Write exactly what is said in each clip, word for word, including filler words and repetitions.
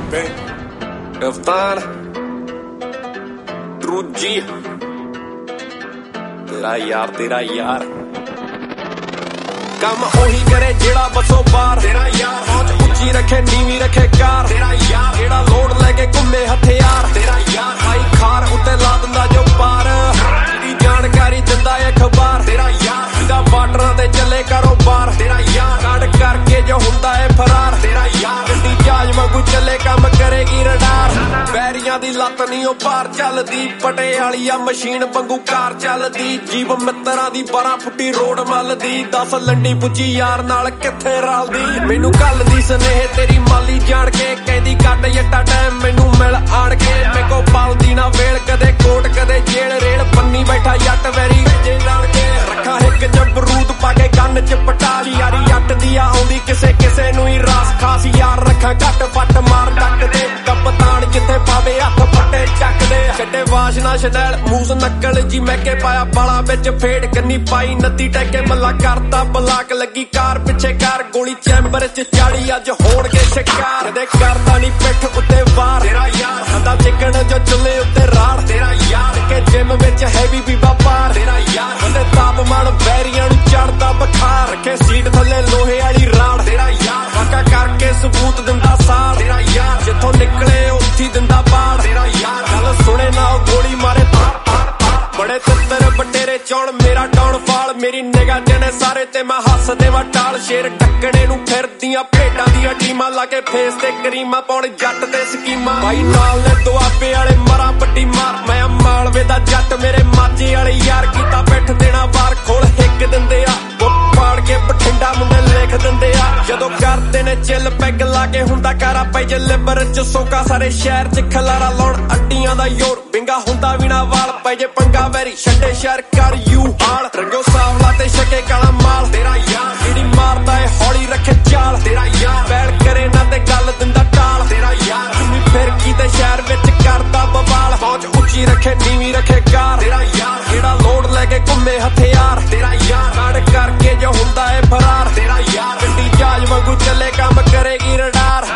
कप्तान द्रुजी तेरा यार तेरा यार काम ओही करे जेड़ा बसो बार तेरा यार पहुंच उच्ची रखे नीवी रखे कार तेरा यार जेड़ा लोड लेके घूमे हथियार तेरा यार आई खार उत्ते ला दिंदा जो पार दी जानकारी दिंदा अखबार तेरा यार सीधा बार्डरां ते चले कारोबार तेरा यार काट करके जो हुंदा है फरार तेरा यार गड्डी जहाज वांगू चले काम करेगी रडार बैरियां दी लत्त नहीं ओ पार चलदी पटे वाली आ मशीन वांगू कार चलदी जीव मित्तरां दी बारह फुट्टी रोड मलदी दस लंडी पुची यार नाल किथे रलदी मैनू कल दी स्नेह तेरी माली जान के कहंदी कट जट्टा टाइम मैनू मिल आण के मैं को पालदी ना वेल कदे कोट कदे जेल रेल बन्नी बैठा जट वैरी जे लाल के रखा हिक जबरूद पाके गन च पटाली यारी जट दी आउंदी किसे किसे नू ही रास खास यार रखा घट फट मार डक दे कप्तान जिथे पावे हथ फटे चक दे छड्डे वाशना शनैल मूस नकल जी मैं के पाया बाला विच फेड़ कन्नी पाई नदी टैके मल्ला करता बलाक लगी कार पिछे कार गोली चैंबर च चाड़ी अज होणगे शिकार कदे करदा नी पिठ उत्ते वार तेरा यार हंदा चिकन जो चुल्ले उत्ते राड़ तेरा यार के जिम विच हैवी बीबा पार तेरा यार हंदे तापमान बैरियां नू चढ़दा बखार रखे सीट थल्ले लोहे वाली राड़ तेरा यार वाका करके सबूत दिंदा सार तेरा यार जिथों निकले उत्थी दिंदा बाड़ तेरा यार गल सुने ना गोली मारे बड़े तितर बटेरे चौण मेरा डाउनफॉल मेरी निगाह जने सारे ते मैं हस देवा टाल शेर टक्कणे नू फिरदियां भेडां दियां टीमां लाके फेस ते करीमा पाउण जट ते स्कीमां भाई नाल ने दुआबे वाले मरा बड्डी मार मैं मालवे दा जट मेरे माਝੇ वाले यार कीता पिठ देना वार खोल हिक दिंदे आ पाड़ के बठिंडा मुंडे लिख दिंदे आ जदों करदे ने चिल पैग लाके हुंदा कारा पै जे लिबर च सोका सारे शहर च खलारा लाउण अड्डियां दा योर बिंगा हुंदा वीना वाल पै जे पंगा वैरी छड्डे शहर कर यू हाल रंगो सावला ते छके काला माल तेरा यार जेड़ी मारदा है हौली रखे चाल तेरा यार बैल करे ना ते गल दिंदा टाल तेरा यार तुमी फिर की ते शहर विच करदा बवाल पहुंच उच्ची रखे नीवी रखे कार तेरा यार जेड़ा लोड लेके घूमे हथियार तेरा यार काट करके जो हुंदा है फरार तेरा यार गड्डी जहाज वांगू चले काम करेगी रडार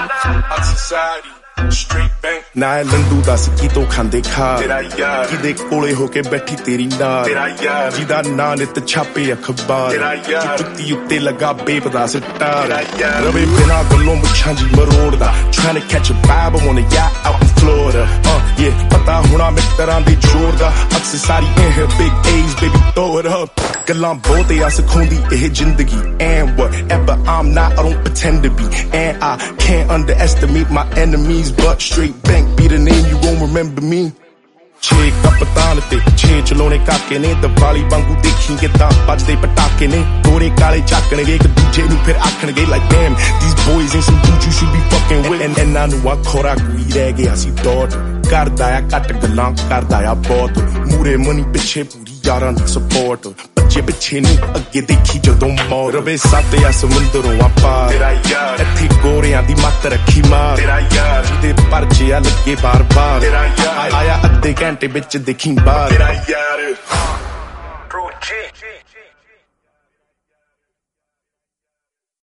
ना लंडू दस की तो खांदे खा किदे कोले होके बैठी तेरी नार जिदा ना नित छापे अखबार जुत्ती उत्ते लगा बेपता सिटार रवे बिना गल्लों मुछां जी मरोड़दा trying to catch a vibe on a yacht out in Florida uh yeah पता होना मित्तरां दे जोर दा अक्सर सारी in here big A's baby throw it up गल्लां बहुत आ सिखाउंदी एह जिंदगी and whatever I'm not I don't pretend to be and I can't underestimate my enemies but straight bank be the name you won't remember me छे कप्तान ते छे चलोने काके ने दवाली वांगू देखी किदां बजदे पटाके ने गोरे काले झाकणगे एक दूजे नू फिर आखणगे like damn these boys ain't some dudes you should be fucking with and and I knew I caught I कोई रह गया सी दौड़ करदा आ घट गल्लां करदा आ बहुत मूरे मनी पिछे पूरी यारां दी सपोर्ट बच्चे पिछे नहीं अगे देखी जदों मौत रवे सत या समुंदरों आ पार तेरा यार इत्थे गोरियां दी मत रखी मार तेरा यार जिदे परचे आ लगे बार बार तेरा यार आया अद्धे घंटे विच देखी बार तेरा यार